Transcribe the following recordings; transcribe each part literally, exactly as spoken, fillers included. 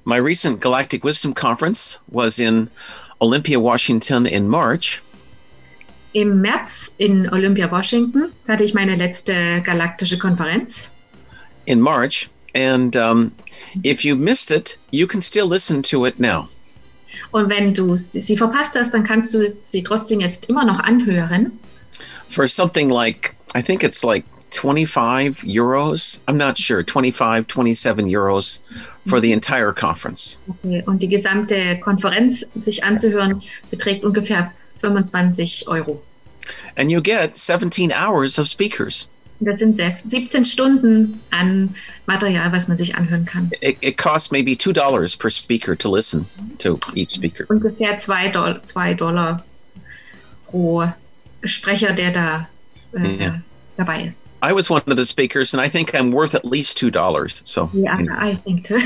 My recent Galactic Wisdom Conference was in Olympia, Washington in March. Im März in Olympia, Washington, hatte ich meine letzte galaktische Konferenz. In March. And um, if you missed it, you can still listen to it now. Und wenn du sie verpasst hast, dann kannst du sie trotzdem jetzt immer noch anhören. For something like, I think it's like twenty-five euros. I'm not sure, twenty-five, twenty-seven euros for the entire conference. Okay. Und die gesamte Konferenz sich anzuhören beträgt ungefähr fünfundzwanzig Euro. And you get seventeen hours of speakers. Das sind siebzehn Stunden an Material, was man sich anhören kann. It, it costs maybe two dollars per speaker to listen to each speaker. Ungefähr zwei Dollar, zwei Dollar pro Sprecher, der da äh, yeah. dabei ist. I was one of the speakers, and I think I'm worth at least two dollars. So yeah, I think too.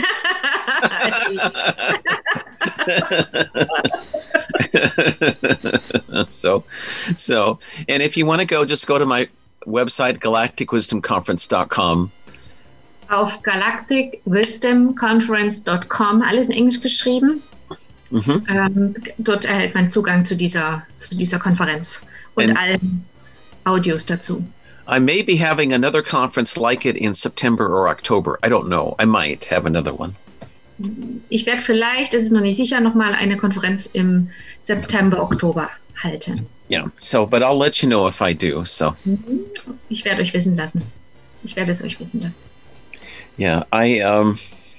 so, so, and if you want to go, just go to my website, galactic wisdom conference dot com. Auf galactic wisdom conference dot com, alles in Englisch geschrieben. Mhm. Ähm, dort erhält man Zugang zu dieser, zu dieser Konferenz und And allen Audios dazu. I may be having another conference like it in September or October. I don't know. I might have another one. Ich werde vielleicht, es ist noch nicht sicher, nochmal eine Konferenz im September, Oktober halten. Yeah, so, but I'll let you know if I do, so. Ich werde euch wissen lassen. Ich werde es euch wissen lassen. Yeah, I, um,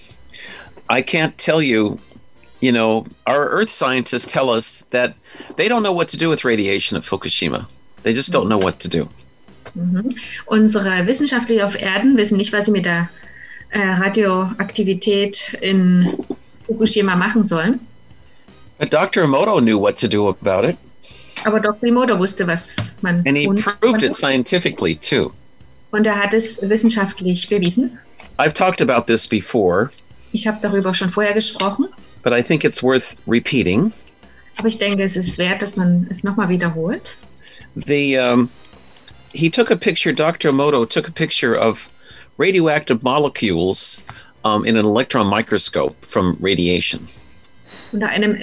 I can't tell you, you know, our Earth scientists tell us that they don't know what to do with radiation at Fukushima. They just don't know what to do. Mhm. Unsere Wissenschaftler auf Erden wissen nicht, was sie mit der äh, Radioaktivität in Fukushima machen sollen. But Doctor Emoto knew what to do about it. Aber Doktor Emoto wusste, was man And he tun proved konnte. it scientifically too. Und er hat es wissenschaftlich bewiesen. I've talked about this before. Ich habe darüber schon vorher gesprochen. But I think it's worth repeating. Aber ich denke, es ist wert, dass man es nochmal wiederholt. The um, he took a picture. Doctor Emoto took a picture of radioactive molecules um, in an electron microscope from radiation. Unter einem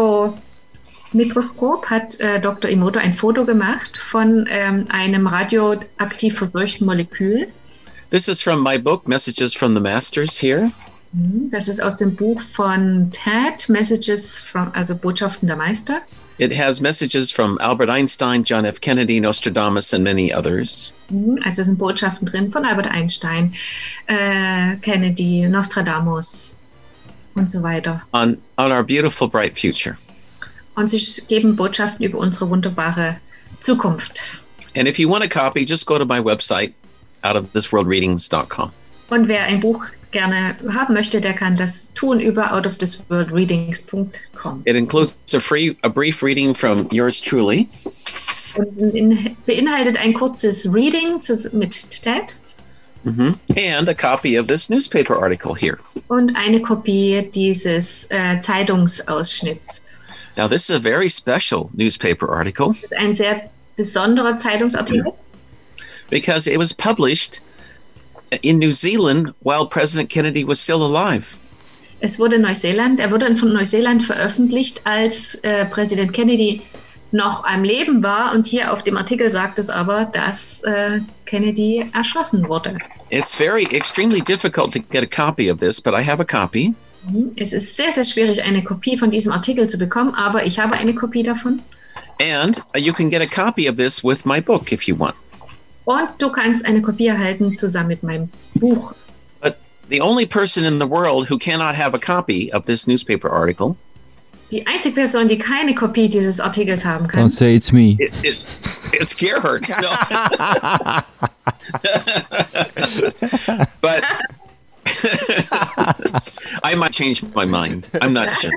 Elektromikroskop hat äh, Doktor Emoto ein Foto gemacht von ähm, einem radioaktiv verseuchten Molekül. This is from my book, Messages from the Masters here. Das ist aus dem Buch von Ted, Messages from, also Botschaften der Meister. It has messages from Albert Einstein, John F. Kennedy, Nostradamus, and many others. Also sind Botschaften drin von Albert Einstein, äh, Kennedy, Nostradamus und so weiter. On, on our beautiful, bright future. Und sie geben Botschaften über unsere wunderbare Zukunft. And if you want a copy, just go to my website, out of this world readings dot com. Und wer ein Buch gerne haben möchte, der kann das tun über out of this world readings dot com. It includes a free, a brief reading from yours truly. Und in, beinhaltet ein kurzes Reading zu, mit Ted. Mm-hmm. And a copy of this newspaper article here. Und eine Kopie dieses äh, Zeitungsausschnitts. Now this is a very special newspaper article. Das ist ein sehr besonderer Zeitungsartikel. Because it was published in New Zealand while President Kennedy was still alive. Es wurde in Neuseeland, er wurde von Neuseeland veröffentlicht, als äh, Präsident Kennedy noch am Leben war. Und hier auf dem Artikel sagt es aber, dass äh, Kennedy erschossen wurde. It's very extremely difficult to get a copy of this, but I have a copy. Es ist sehr, sehr schwierig, eine Kopie von diesem Artikel zu bekommen, aber ich habe eine Kopie davon. And you can get a copy of this with my book if you want. Und du kannst eine Kopie erhalten zusammen mit meinem Buch. But the only person in the world who cannot have a copy of this newspaper article. Die einzige Person, die keine Kopie dieses Artikels haben kann. Don't say it's me. It, it, it's Gerhard. No. But I might change my mind. I'm not sure.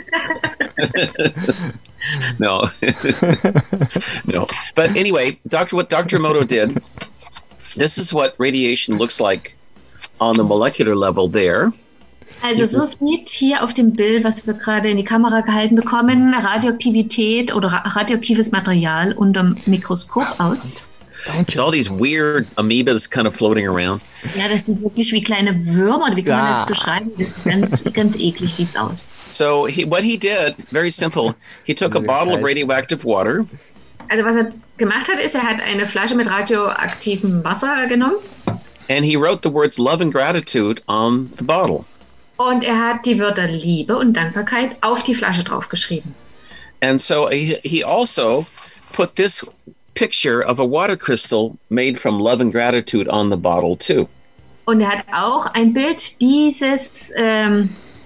No. No. But anyway, Doctor what Doctor Emoto did. This is what radiation looks like on the molecular level there. Also so sieht hier auf dem Bild, was wir gerade in die Kamera gehalten bekommen, Radioaktivität oder ra- radioaktives Material unter dem Mikroskop aus. It's all these weird amoebas kind of floating around. Ja, das sieht wirklich wie kleine Würmer, oder wie kann man das beschreiben? Das ist ganz, ganz eklig sieht's aus. So he, what he did, very simple, he took a bottle of radioactive water. Also was er gemacht hat, ist, er hat eine Flasche mit radioaktivem Wasser genommen. And he wrote the words love and gratitude on the bottle. Und er hat die Wörter Liebe und Dankbarkeit auf die Flasche draufgeschrieben. And so he, he also put this picture of a water crystal made from love and gratitude on the bottle too. Und er hat auch ein Bild dieses ähm,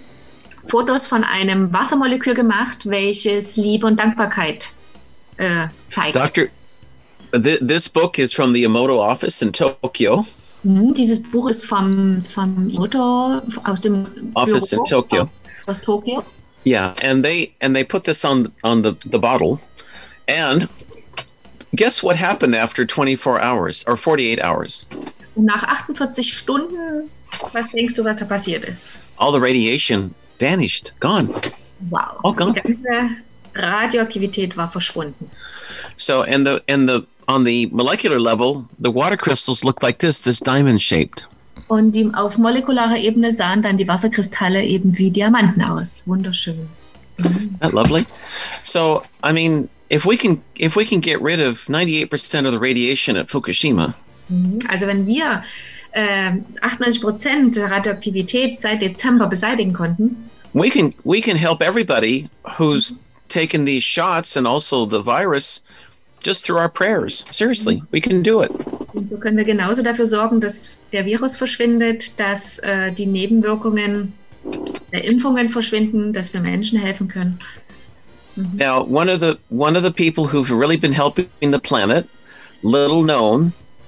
Fotos von einem Wassermolekül gemacht, welches Liebe und Dankbarkeit äh, zeigt. Doctor, th- this book is from the Emoto office in Tokyo. Mhm, dieses Buch ist vom, vom Emoto aus dem office Büro, in Tokyo. Aus, aus Tokio. Yeah, and they and they put this on on the, the bottle. And guess what happened after twenty-four hours or forty-eight hours? Und nach achtundvierzig Stunden, was denkst du, was da passiert ist? All the radiation vanished, gone. Wow. All gone. Die ganze Radioaktivität war verschwunden. So, and the and the on the molecular level, the water crystals look like this, this diamond shaped. Und die, auf molekularer Ebene sahen dann die Wasserkristalle eben wie Diamanten aus. Wunderschön. Isn't that lovely? So, I mean, if we can if we can get rid of ninety-eight percent of the radiation at Fukushima. Also wenn wir äh, achtundneunzig Prozent der Radioaktivität seit Dezember beseitigen konnten, we can we can help everybody who's taken these shots and also the virus just through our prayers. Seriously, we can do it. Und so können wir genauso dafür sorgen, dass der Virus verschwindet, dass äh, die Nebenwirkungen der Impfungen verschwinden, dass wir Menschen helfen können. Mhm. Now, one of the one of the people who've really been helping the planet, little known,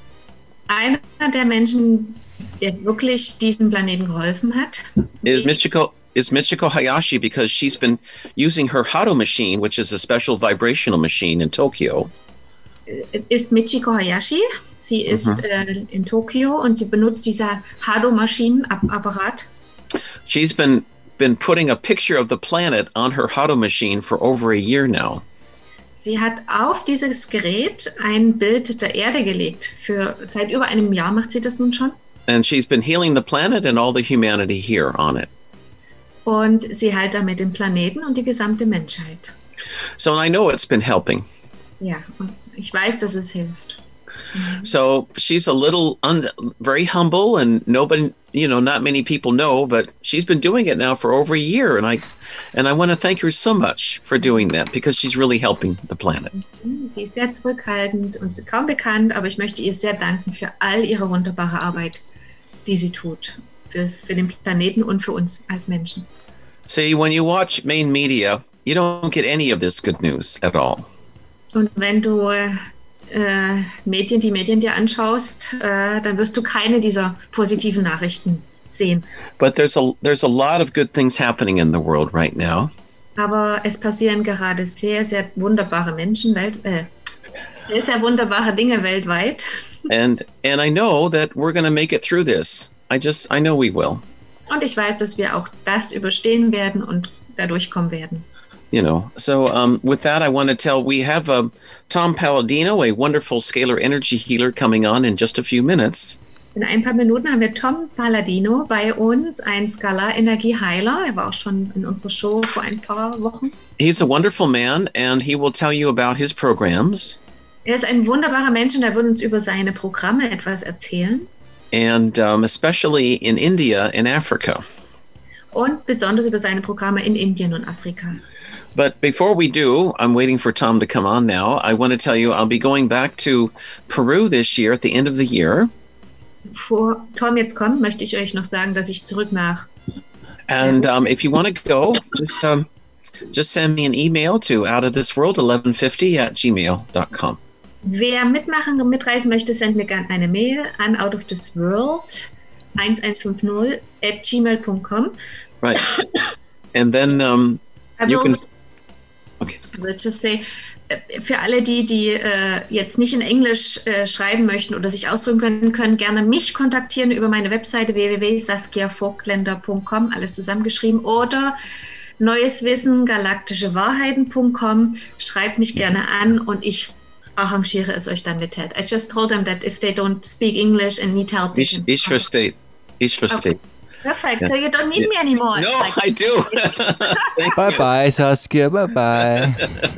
einer der Menschen, der wirklich diesem Planeten geholfen hat, is Michiko is Michiko Hayashi, because she's been using her Hado machine, which is a special vibrational machine in Tokyo. Ist Michiko Hayashi. Sie ist mhm. äh, in Tokio und sie benutzt dieser Hado-Maschinenapparat. She's been been putting a picture of the planet on her Hado machine for over a year now. Sie hat auf dieses Gerät ein Bild der Erde gelegt. Für seit über einem Jahr macht sie das nun schon. And she's been healing the planet and all the humanity here on it. Und sie heilt damit den Planeten und die gesamte Menschheit. So I know it's been helping. Ja, und ich weiß, dass es hilft. So she's a little un- very humble, and nobody, you know, not many people know, but she's been doing it now for over a year, and I, and I want to thank her so much for doing that, because she's really helping the planet. Sie ist sehr zurückhaltend und kaum bekannt, aber ich möchte ihr sehr danken für all ihre wunderbare Arbeit, die sie tut, für, für den Planeten und für uns als Menschen. See, when you watch main media, you don't get any of this good news at all. Und wenn du Äh, Medien, die Medien dir anschaust, äh, dann wirst du keine dieser positiven Nachrichten sehen. But there's a there's a lot of good things happening in the world right now. Aber es passieren gerade sehr, sehr wunderbare Menschen, welt, äh, sehr, sehr wunderbare Dinge weltweit. And and I know that we're going to make it through this. I just I know we will. Und ich weiß, dass wir auch das überstehen werden und dadurch kommen werden. You know, so um, with that, I want to tell, we have uh, Tom Palladino, a wonderful scalar energy healer, coming on in just a few minutes. In ein paar Minuten haben wir Tom Palladino bei uns, ein Skalar-Energieheiler. Er war auch schon in unserer Show vor ein paar Wochen. He's a wonderful man, and he will tell you about his programs. Er ist ein wunderbarer Mensch und er wird uns über seine Programme etwas erzählen. And um, especially in India and Africa. Und besonders über seine Programme in Indien und Afrika. But before we do, I'm waiting for Tom to come on now. I want to tell you I'll be going back to Peru this year at the end of the year. Bevor Tom jetzt kommt, möchte ich euch noch sagen, dass ich zurück nach. And um, if you want to go, just um, just send me an email to outofthisworld eleven fifty at gmail dot com. Wer mitmachen und mitreisen möchte, sendet mir gerne eine Mail an outofthisworld eleven fifty at gmail dot com. Right. And then um, you can. Okay. I will just say, für alle die, die äh, jetzt nicht in Englisch äh, schreiben möchten oder sich ausdrücken können, können gerne mich kontaktieren über meine Webseite w w w punkt saskia vogtländer punkt com, alles zusammengeschrieben, oder Neues Wissen, galaktische Wahrheiten punkt com. Schreibt mich gerne an und ich arrangiere es euch dann mit Ted. I just told them that if they don't speak English and need help, they Ich, can... ich verstehe. Ich verstehe. Okay. Perfect. Yeah. So you don't need Yeah. me anymore. No, Like, I do. Bye bye, Saskia. Bye bye.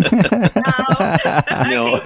No.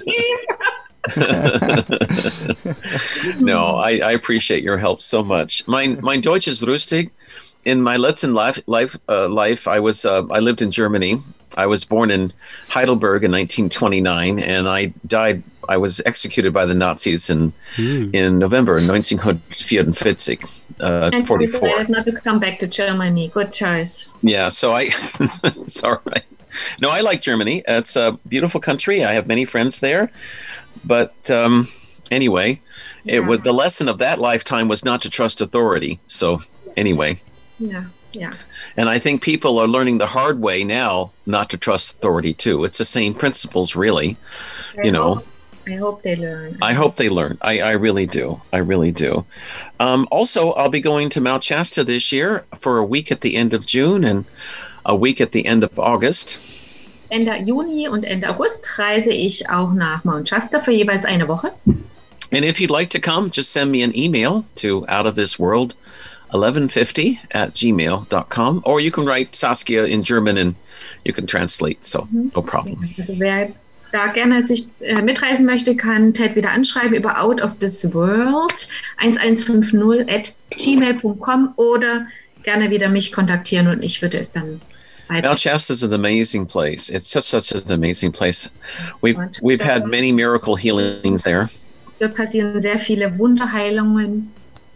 No, I, I appreciate your help so much. Mein, mein Deutsch ist rustig. In my letzten life, life, uh, life I was uh, I lived in Germany. I was born in Heidelberg in nineteen twenty-nine, and I died. I was executed by the Nazis in Ooh. in November nineteen forty-four. Uh, and forty-four. decided not to come back to Germany. Good choice. Yeah, so I, it's all right. No, I like Germany. It's a beautiful country. I have many friends there. But um, anyway, Yeah. it was the lesson of that lifetime was not to trust authority. So anyway, Yeah, yeah. and I think people are learning the hard way now not to trust authority too. It's the same principles, really. I You know. hope, I hope they learn. I hope they learn. I, I really do. I really do. Um, also, I'll be going to Mount Shasta this year for a week at the end of June and a week at the end of August. Ende Juni und Ende August reise ich auch nach Mount Shasta für jeweils eine Woche. And if you'd like to come, just send me an email to outofthisworld eleven fifty at gmail dot com, or you can write Saskia in German and you can translate. So no problem. Also wer da gerne sich äh, mitreisen möchte, kann Ted wieder anschreiben über out of this world eleven fifty at gmail dot com oder gerne wieder mich kontaktieren und ich würde es dann weiter. Mount Shasta is an amazing place. It's just such an amazing place. We've we've had many miracle healings there. Dort passieren sehr viele Wunderheilungen.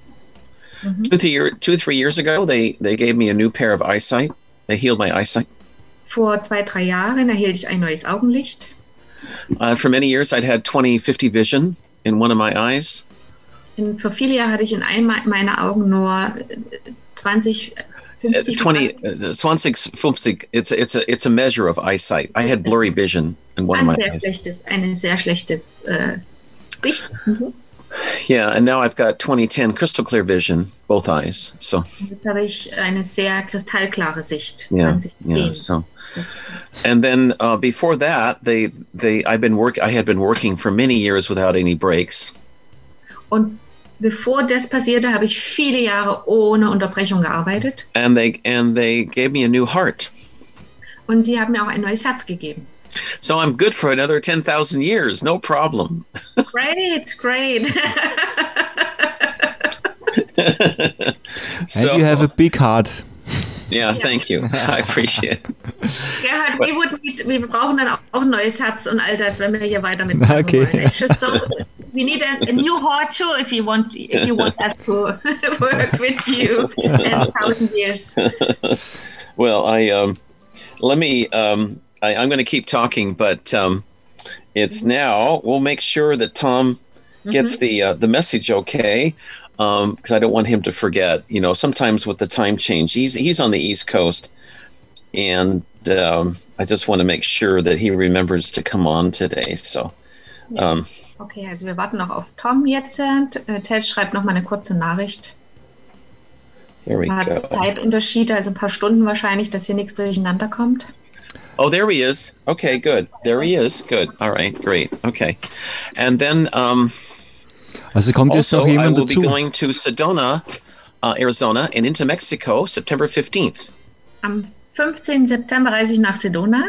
Mhm. Two, three, year, two, three years ago, they, they gave me a new pair of eyesight. They healed my eyesight. Vor zwei, drei Jahren erhielt ich ein neues Augenlicht. Uh, for many years, I'd had twenty fifty vision in one of my eyes. Und für viele Jahre hatte ich in einem meiner Augen nur zwanzig, fünfzig. twenty, uh, twenty, fifty, it's, it's, a, it's a measure of eyesight. I had blurry vision in one of my Ein sehr eyes. schlechtes, ein sehr schlechtes äh, Licht. Mhm. Yeah, and now I've got twenty ten crystal clear vision, both eyes. So, Jetzt habe ich eine sehr kristallklare Sicht. yeah, zwanzig zehn. yeah, so. And then uh, before that, they, they, I've been work, I had been working for many years without any breaks. Und bevor das passierte, habe ich viele Jahre ohne Unterbrechung gearbeitet. And they, and they gave me a new heart. Und sie haben mir auch ein neues Herz gegeben. So I'm good for another ten thousand years, no problem. Great, great. So, And you have a big heart. yeah, thank you. I appreciate it. Gerhard, we would need, wir brauchen dann auch ein neues Herz und all das, wenn wir hier weiter mitmachen Okay. wollen. It's just so, we need a, a new heart too if you want, if you want us to work with you in a thousand years. Well, I um, let me. Um, I, I'm going to keep talking, but um, it's now. We'll make sure that Tom gets the uh, the message okay, because I don't want him to forget. You know, sometimes with the time change, he's he's on the East Coast, and um, I just want to make sure that he remembers to come on today. So. Um, Okay, also wir warten noch auf Tom jetzt. Äh, Ted schreibt noch mal eine kurze Nachricht. There we Man hat go. Zeitunterschiede, also ein paar Stunden wahrscheinlich, dass hier nichts durcheinander kommt. Oh, there he is. Okay, good. There he is. Good. All right, great. Okay. And then um, Also kommt jetzt also noch I jemand will be dazu. going to Sedona, uh, Arizona, and into Mexico September fifteenth. Am fünfzehnten September reise ich nach Sedona.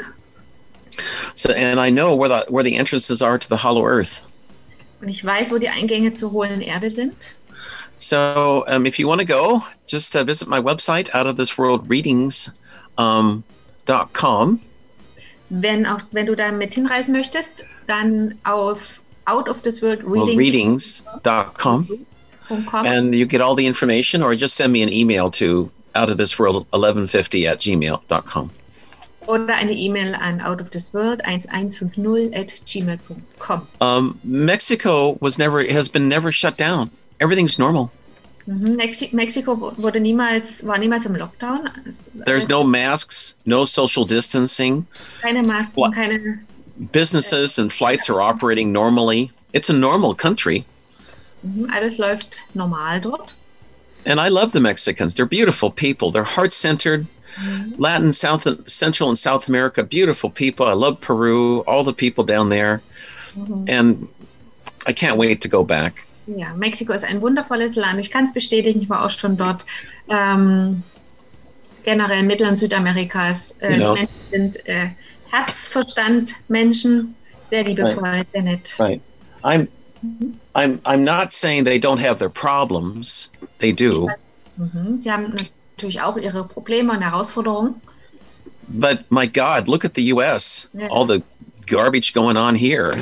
So, and I know where the where the entrances are to the Hollow Earth. Und ich weiß, wo die Eingänge zur hohlen Erde sind. So, um, if you want to go, just uh, visit my website, out of this world readings um, dot com. Wenn, auch, wenn du da mit hinreisen möchtest, dann auf out of this world Well, readings dot com, and you get all the information, or just send me an email to out of this world eleven fifty at gmail dot com. Oder eine E-Mail an out of this world eleven fifty at gmail dot com. Um, Mexico was never has been never shut down. Everything's normal. Mhm. Mexi Mexiko wurde niemals, war niemals im Lockdown. Es- There's no masks, no social distancing. Keine Masken, What? keine. Businesses and flights are operating normally. It's a normal country. Mhm. Alles läuft normal dort. And I love the Mexicans. They're beautiful people. They're heart-centered. Latin, South, Central, and South America, beautiful people. I love Peru, all the people down there. Mhm. And I can't wait to go back. Ja, Mexiko ist ein wundervolles Land. Ich kann es bestätigen, ich war auch schon dort. Ähm, generell Mittel- und Südamerikas. Äh, you know. Die Menschen sind äh, Herzverstand-Menschen, sehr liebevoll, right. sehr nett. Right. I'm, mhm. I'm, I'm not saying they don't have their problems. They do. Mhm. Sie haben natürlich auch ihre Probleme und Herausforderungen. But my God, look at the U S. Yeah. All the garbage going on here.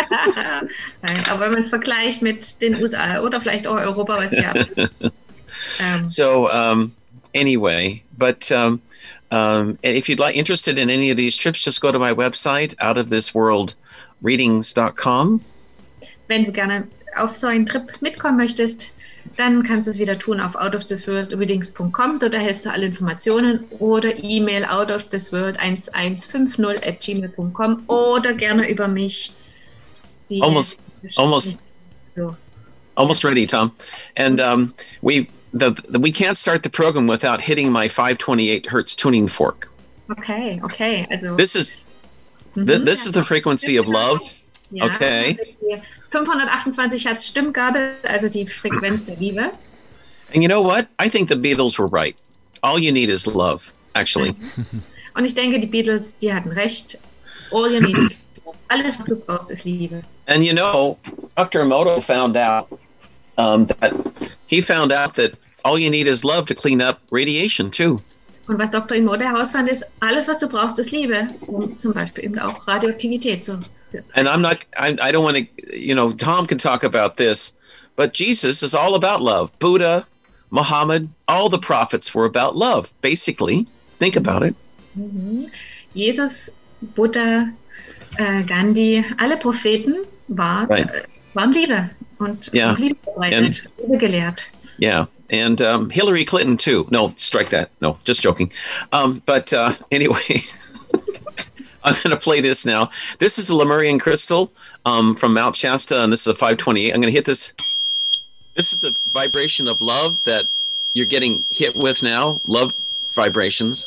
Nein, aber wenn man es vergleicht mit den U S A oder vielleicht auch Europa, was wir haben. um. So um, anyway, but um, um, if you'd like interested in any of these trips, just go to my website, out of this world readings dot com. Wenn du gerne auf so einen Trip mitkommen möchtest, dann kannst du es wieder tun auf out of this world readings dot com. Dort erhältst du alle Informationen oder E-Mail out of this world eleven fifty at gmail dot com oder gerne über mich. Die almost, almost, so. almost ready, Tom. And um, we the, the we can't start the program without hitting my five twenty-eight hertz tuning fork. Okay, okay. Also this is mm-hmm. th- this is the frequency of love. Ja, okay. fünfhundertachtundzwanzig Hertz Stimmgabel, also die Frequenz der Liebe. And you know what? I think the Beatles were right. All you need is love, actually. Und ich denke, die Beatles, die hatten recht. All you need is love. Alles, was du brauchst, ist Liebe. And you know, Doctor Emoto found out um, that he found out that all you need is love to clean up radiation too. Und was Doktor Emoto herausfand, ist, alles, was du brauchst, ist Liebe, um zum Beispiel eben auch Radioaktivität zu. And I'm not, I, I don't want to, you know, Tom can talk about this, but Jesus is all about love. Buddha, Muhammad, all the prophets were about love, basically. Think about it. Mhm. Jesus, Buddha, äh, Gandhi, alle Propheten war, right. äh, waren Liebe und yeah. Liebe verbreitet, Liebe gelehrt. Yeah, and um, Hillary Clinton too. No, strike that. No, just joking. Um, but uh, anyway... I'm going to play this now. This is a Lemurian crystal um, from Mount Shasta, and this is a five twenty-eight. I'm going to hit this. This is the vibration of love that you're getting hit with now, love vibrations.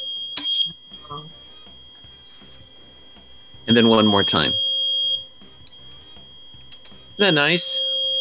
And then one more time. Isn't that nice?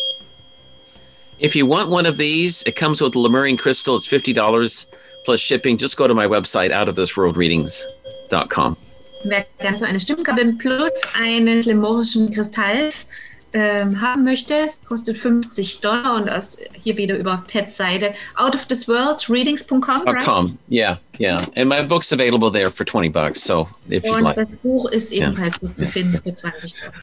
If you want one of these, it comes with a Lemurian crystal. It's fifty dollars plus shipping. Just go to my website, out of this world readings dot com. Wer gerne so eine Stimmgabel plus eines lemurischen Kristalls ähm, haben möchte, es kostet fünfzig Dollar und das hier wieder über Teds Seite out of this world readings dot com, right? .com. Yeah, yeah. And my book's available there for twenty bucks, so if you'd und like. Das Buch ist ebenfalls yeah. zu finden für zwanzig Dollar.